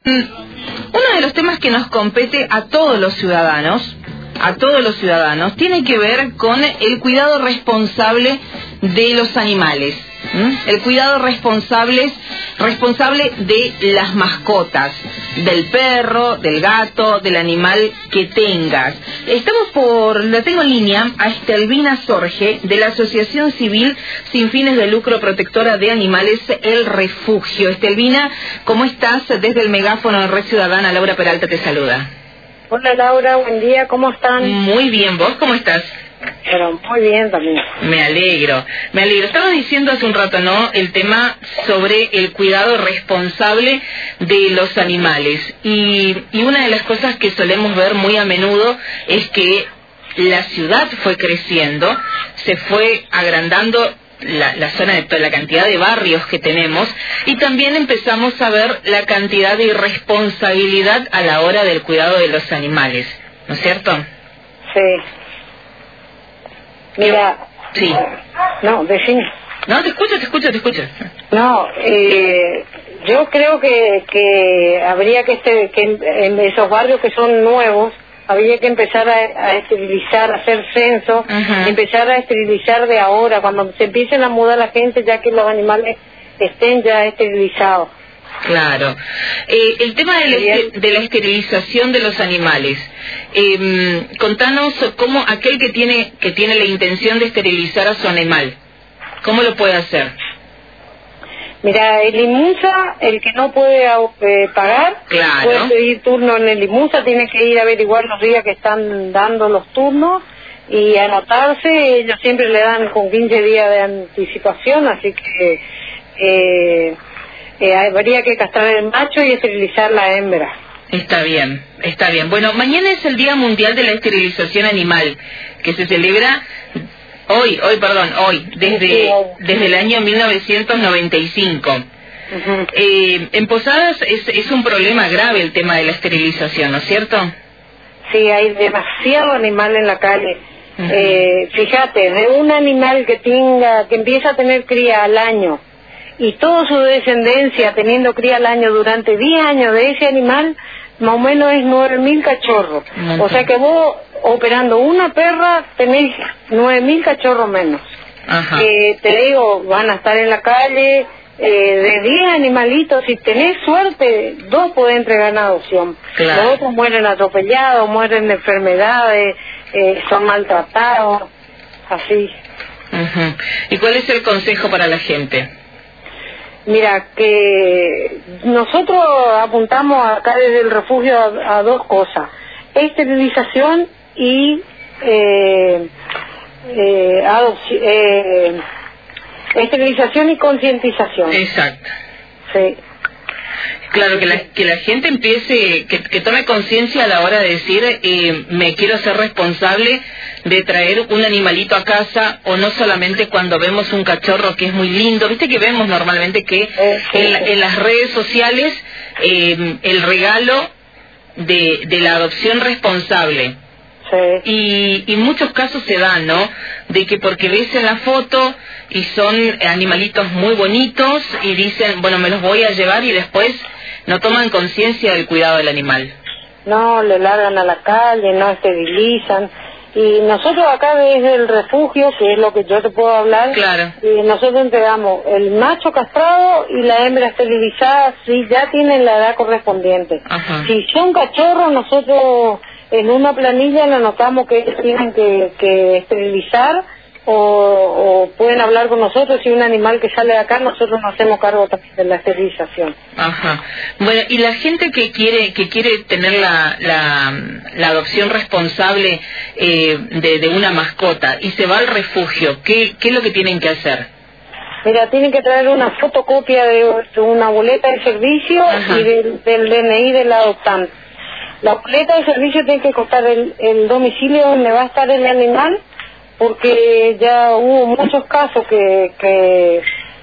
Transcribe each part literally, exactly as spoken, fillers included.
Uno de los temas que nos compete a todos los ciudadanos, a todos los ciudadanos, tiene que ver con el cuidado responsable de los animales, ¿m? El cuidado responsable, responsable de las mascotas, del perro, del gato, del animal que tengas. Estamos por, la tengo en línea a Estelvina Sorge, de la Asociación Civil Sin Fines de Lucro Protectora de Animales, El Refugio. Estelvina, ¿cómo estás? Desde el megáfono de Red Ciudadana, Laura Peralta te saluda. Hola Laura, buen día, ¿cómo están? Muy bien, ¿vos cómo estás? Pero muy bien también. Me alegro, me alegro. Estaba diciendo hace un rato, ¿no?, el tema sobre el cuidado responsable de los animales. Y, y una de las cosas que solemos ver muy a menudo es que la ciudad fue creciendo, se fue agrandando La, la zona de toda la cantidad de barrios que tenemos, y también empezamos a ver la cantidad de irresponsabilidad a la hora del cuidado de los animales, ¿no es cierto? Sí. Mira. Sí. No, decime. No, te escucho, te escucho, te escucho. No, eh, yo creo que, que habría que, este, que en, en esos barrios que son nuevos, habría que empezar a, a esterilizar, a hacer censo, uh-huh. empezar a esterilizar de ahora, cuando se empiecen a mudar la gente, ya que los animales estén ya esterilizados. Claro. Eh, el tema de la, de la esterilización de los animales. Eh, contanos cómo aquel que tiene que tiene la intención de esterilizar a su animal, ¿cómo lo puede hacer? Mira, el IMUSA, el que no puede eh, pagar, claro. puede pedir turno en el IMUSA, tiene que ir a averiguar los días que están dando los turnos y anotarse. Ellos siempre le dan con quince días de anticipación, así que eh, eh, habría que castrar el macho y esterilizar la hembra. Está bien, está bien. Bueno, mañana es el Día Mundial de la Esterilización Animal, que se celebra... Hoy, hoy, perdón, hoy, desde desde el año mil novecientos noventa y cinco. Uh-huh. Eh, en Posadas es, es un problema grave el tema de la esterilización, ¿no es cierto? Sí, hay demasiado animal en la calle. Uh-huh. Eh, fíjate, de un animal que tenga, que empieza a tener cría al año y toda su descendencia teniendo cría al año durante diez años de ese animal, más o menos es nueve mil cachorros. Uh-huh. O sea que vos, operando una perra, tenés nueve mil cachorros menos. Ajá. Eh, te digo, van a estar en la calle, eh, de diez animalitos, si tenés suerte, dos podés entregar en adopción. Claro. Los otros mueren atropellados, mueren de enfermedades, eh, son maltratados, así. Uh-huh. ¿Y cuál es el consejo para la gente? Mira, que nosotros apuntamos acá desde el refugio a, a dos cosas: esterilización y eh, eh, adopci- eh, esterilización y concientización. Exacto. Sí. Claro, que la, que la gente empiece, que, que tome conciencia a la hora de decir, eh, me quiero ser responsable de traer un animalito a casa, o no solamente cuando vemos un cachorro que es muy lindo. Viste que vemos normalmente que eh, sí, en, la, en las redes sociales eh, el regalo de, de la adopción responsable. Sí. Y, y muchos casos se dan, ¿no? De que porque ves en la foto y son animalitos muy bonitos y dicen, bueno, me los voy a llevar, y después no toman conciencia del cuidado del animal. No, le largan a la calle, no esterilizan. Y nosotros acá desde el refugio, que es lo que yo te puedo hablar, claro. y nosotros entregamos el macho castrado y la hembra esterilizada si ya tienen la edad correspondiente. Ajá. Si son cachorros, nosotros en una planilla le anotamos que tienen que, que esterilizar, o, o pueden hablar con nosotros. Si un animal que sale de acá, nosotros nos hacemos cargo también de la esterilización. Ajá. Bueno, y la gente que quiere que quiere tener la la, la adopción responsable eh, de, de una mascota y se va al refugio, ¿qué, qué es lo que tienen que hacer? Mira, tienen que traer una fotocopia de una boleta de servicio. Ajá. Y del, del D N I del adoptante. La boleta de servicio tiene que costar el, el domicilio donde va a estar el animal, porque ya hubo muchos casos que, que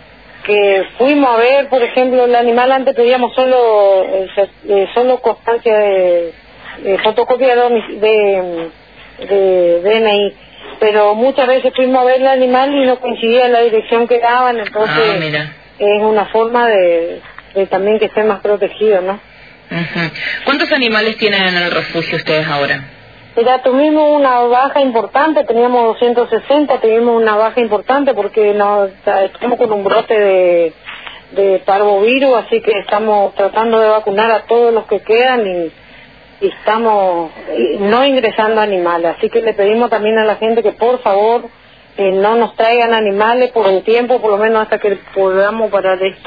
que fuimos a ver, por ejemplo, el animal. Antes pedíamos solo eh, solo constancia de, de fotocopia de, de, de D N I, pero muchas veces fuimos a ver el animal y no coincidía la dirección que daban, entonces ah, mira. Es una forma de, de también que esté más protegido, ¿no? Uh-huh. ¿Cuántos animales tienen en el refugio ustedes ahora? Mira, tuvimos una baja importante, teníamos doscientos sesenta, tuvimos una baja importante porque nos, estamos con un brote de, de parvovirus, así que estamos tratando de vacunar a todos los que quedan y, y estamos no ingresando animales. Así que le pedimos también a la gente que por favor eh, no nos traigan animales por un tiempo, por lo menos hasta que podamos parar esto.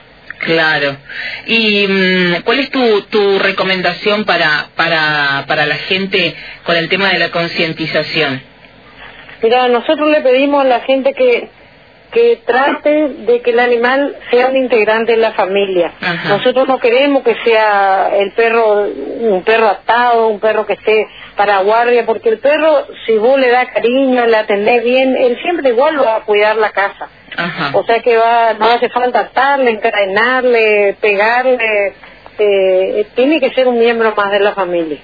Claro. ¿Y um, cuál es tu, tu recomendación para, para, para la gente con el tema de la concientización? Mira, nosotros le pedimos a la gente que que trate de que el animal sea un integrante de la familia. Ajá. Nosotros no queremos que sea el perro, un perro atado, un perro que esté para guardia, porque el perro, si vos le das cariño, le atendés bien, él siempre igual va a cuidar la casa. Ajá. O sea que va, no hace falta atarle, encadenarle, pegarle, eh, tiene que ser un miembro más de la familia.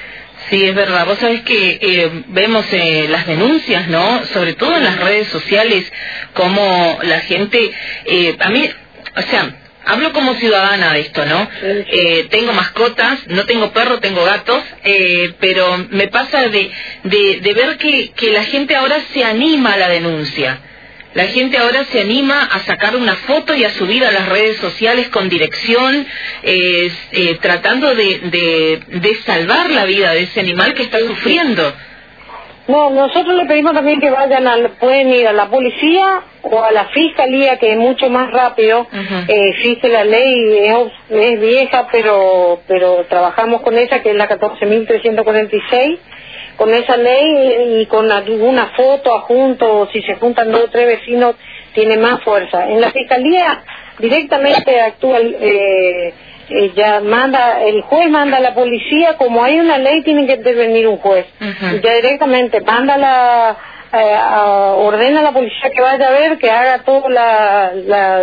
Sí, es verdad. Vos sabés que eh, vemos eh, las denuncias, ¿no? Sobre todo en las redes sociales, como la gente, eh, a mí, o sea, hablo como ciudadana de esto, ¿no? Sí, sí. Eh, tengo mascotas, no tengo perro, tengo gatos, eh, pero me pasa de, de, de ver que, que la gente ahora se anima a la denuncia. La gente ahora se anima a sacar una foto y a subir a las redes sociales con dirección, eh, eh, tratando de, de, de salvar la vida de ese animal que está sufriendo. No, nosotros le pedimos también que vayan, a, pueden ir a la policía o a la fiscalía, que es mucho más rápido. Uh-huh. eh, existe la ley, es, es vieja, pero pero trabajamos con esa, que es la catorce mil trescientos cuarenta y seis. Con esa ley y con alguna foto adjunto, si se juntan dos o tres vecinos, tiene más fuerza. En la fiscalía directamente actúa, eh, eh, ya manda, el juez manda a la policía, como hay una ley tiene que intervenir un juez. Uh-huh. Ya directamente manda la, eh, a, ordena a la policía que vaya a ver, que haga toda la, la,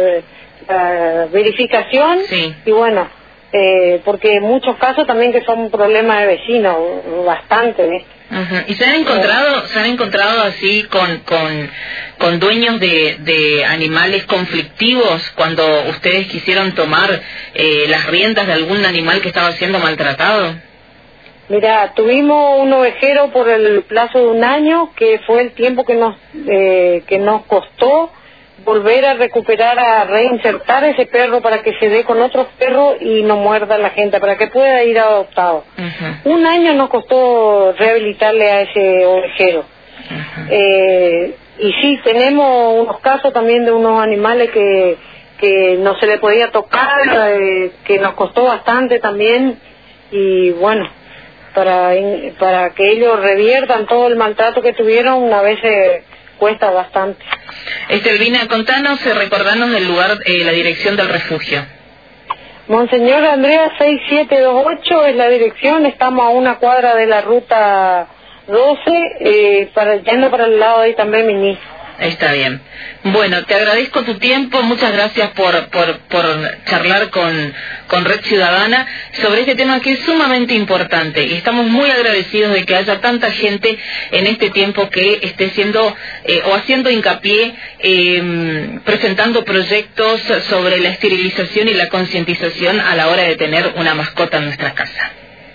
la verificación. Sí. Y bueno, eh, porque en muchos casos también que son problemas de vecinos, bastante, ¿eh? Uh-huh. ¿Y se han encontrado, se han encontrado así con, con, con dueños de, de animales conflictivos cuando ustedes quisieron tomar eh, las riendas de algún animal que estaba siendo maltratado? Mira, tuvimos un ovejero por el plazo de un año, que fue el tiempo que nos eh, que nos costó volver a recuperar, a reinsertar ese perro para que se dé con otros perros y no muerda a la gente, para que pueda ir adoptado. Uh-huh. Un año nos costó rehabilitarle a ese ovejero. Uh-huh. Eh, y sí, tenemos unos casos también de unos animales que, que no se le podía tocar, eh, que nos costó bastante también, y bueno, para, para que ellos reviertan todo el maltrato que tuvieron, una vez eh, cuesta bastante. Estelvina, contanos, recordanos el lugar, eh, la dirección del refugio. Monseñor Andrea seis siete dos ocho es la dirección, estamos a una cuadra de la ruta doce, eh, para, yendo para el lado de Itambé-Miní. Está bien. Bueno, te agradezco tu tiempo, muchas gracias por, por, por charlar con, con Red Ciudadana sobre este tema que es sumamente importante, y estamos muy agradecidos de que haya tanta gente en este tiempo que esté siendo eh, o haciendo hincapié, eh, presentando proyectos sobre la esterilización y la concientización a la hora de tener una mascota en nuestra casa.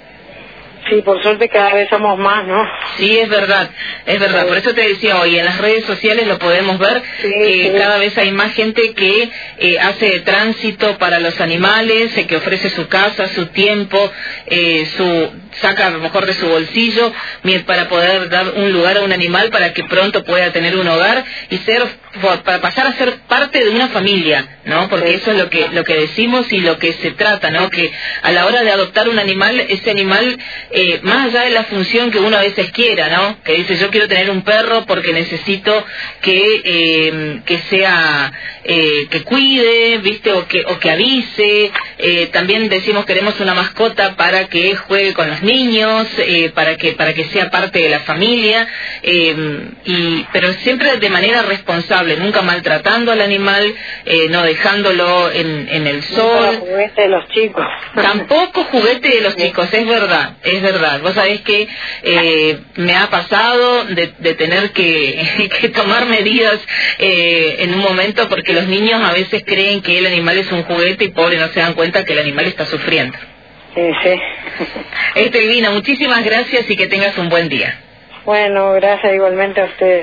Sí, por suerte cada vez somos más, ¿no? Sí, es verdad, es verdad. Por eso te decía hoy, en las redes sociales lo podemos ver, sí, eh, sí. Cada vez hay más gente que eh, hace tránsito para los animales, eh, que ofrece su casa, su tiempo, eh, su saca a lo mejor de su bolsillo para poder dar un lugar a un animal para que pronto pueda tener un hogar y ser para pasar a ser parte de una familia, ¿no? Porque eso es lo que lo que decimos y lo que se trata, ¿no? Que a la hora de adoptar un animal, ese animal, eh, más allá de la función que uno a veces quiera, ¿no? Que dice, yo quiero tener un perro porque necesito que eh, que sea eh, que cuide, ¿viste? O que o que avise. Eh, también decimos, queremos una mascota para que juegue con los niños, eh, para que para que sea parte de la familia, eh, y pero siempre de manera responsable, nunca maltratando al animal, eh, no dejándolo en, en el sol. No, juguete de los chicos. Tampoco juguete de los chicos, es verdad, es verdad. Vos sabés que eh, me ha pasado de, de tener que, que tomar medidas eh, en un momento, porque los niños a veces creen que el animal es un juguete y pobre no se dan cuenta que el animal está sufriendo. Sí, sí. Estelvina, muchísimas gracias y que tengas un buen día. Bueno, gracias igualmente a ustedes.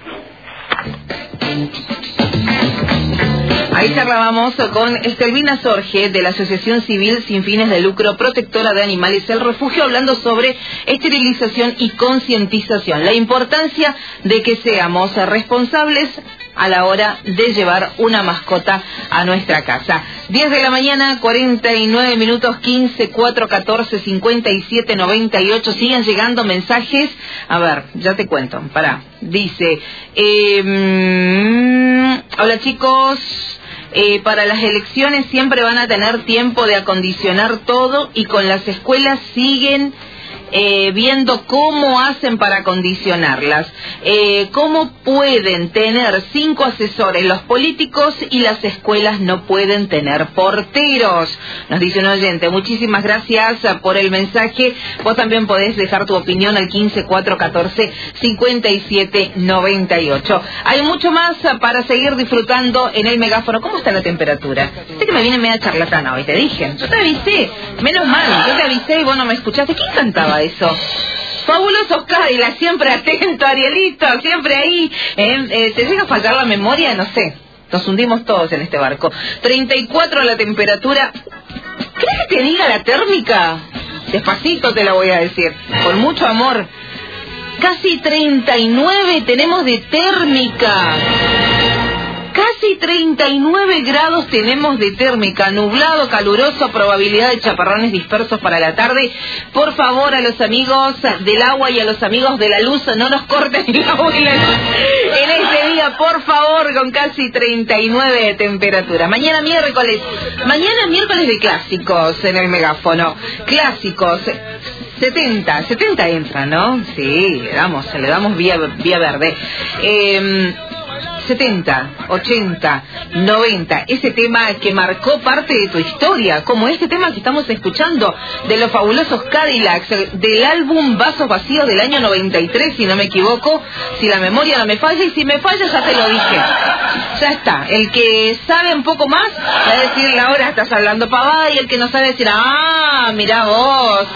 Ahí charlábamos con Estelvina Sorge de la Asociación Civil Sin Fines de Lucro Protectora de Animales El Refugio, hablando sobre esterilización y concientización, la importancia de que seamos responsables a la hora de llevar una mascota a nuestra casa. diez de la mañana, cuarenta y nueve minutos, quince, cuatro, catorce, cincuenta y siete, noventa y ocho. Siguen llegando mensajes. A ver, ya te cuento. Pará. Dice, eh, mmm, hola chicos. Eh, para las elecciones siempre van a tener tiempo de acondicionar todo y con las escuelas siguen eh, viendo cómo hacen para acondicionarlas. Eh, ¿Cómo pueden tener cinco asesores los políticos y las escuelas no pueden tener porteros? Nos dice un oyente. Muchísimas gracias por el mensaje. Vos también podés dejar tu opinión al quince, cuatro, catorce, cincuenta y siete, noventa y ocho. Hay mucho más para seguir disfrutando en el megáfono. ¿Cómo está la temperatura? Sé que me viene media charlatana hoy, te dije. Yo te avisé. Menos mal, yo te avisé y vos no me escuchaste. ¿Quién cantaba eso? Fabulosos Cadillac, siempre atento, Arielito, siempre ahí. Eh, eh, ¿Te llega a faltar la memoria? No sé. Nos hundimos todos en este barco. treinta y cuatro la temperatura. ¿Crees que te diga la térmica? Despacito te la voy a decir, con mucho amor. Casi treinta y nueve tenemos de térmica. Casi treinta y nueve grados tenemos de térmica, nublado, caluroso, probabilidad de chaparrones dispersos para la tarde. Por favor, a los amigos del agua y a los amigos de la luz, no nos corten el agua y la luz en este día, por favor, con casi treinta y nueve de temperatura. Mañana miércoles, mañana miércoles de clásicos en el megáfono. Clásicos. setenta, setenta entran, ¿no? Sí, le damos, le damos vía, vía verde. Eh... setenta, ochenta, noventa, ese tema que marcó parte de tu historia, como este tema que estamos escuchando de los fabulosos Cadillacs, del álbum Vasos Vacíos del año noventa y tres, si no me equivoco, si la memoria no me falla, y si me falla ya te lo dije. Ya está, el que sabe un poco más va a decir, Laura, estás hablando pavada, y el que no sabe decir, ah, mirá vos,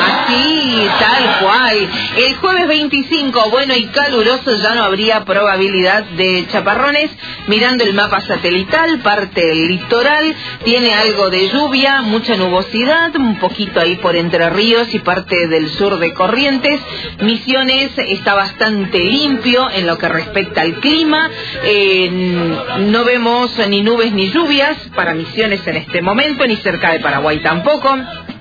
así, tal cual. El jueves veinticinco, bueno y caluroso, ya no habría probabilidad de chaparrones. Mirando el mapa satelital, parte del litoral tiene algo de lluvia, mucha nubosidad, un poquito ahí por Entre Ríos y parte del sur de Corrientes. Misiones está bastante limpio en lo que respecta al clima, eh, no vemos ni nubes ni lluvias para Misiones en este momento, ni cerca de Paraguay tampoco.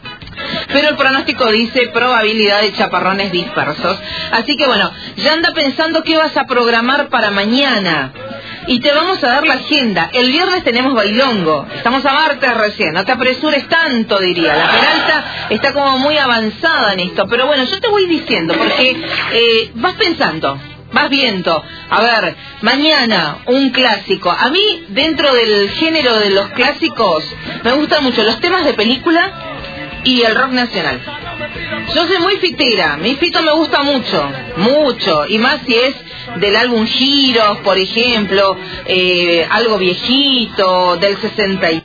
Pero el pronóstico dice probabilidad de chaparrones dispersos. Así que bueno, ya anda pensando qué vas a programar para mañana. Y te vamos a dar la agenda. El viernes tenemos bailongo. Estamos a martes recién. No te apresures tanto, diría. La Peralta está como muy avanzada en esto. Pero bueno, yo te voy diciendo, porque eh, vas pensando, vas viendo. A ver, mañana un clásico. A mí, dentro del género de los clásicos, me gustan mucho los temas de película y el rock nacional. Yo soy muy fitera, mi fito me gusta mucho, mucho, y más si es del álbum Giros, por ejemplo, eh, algo viejito, del sesenta y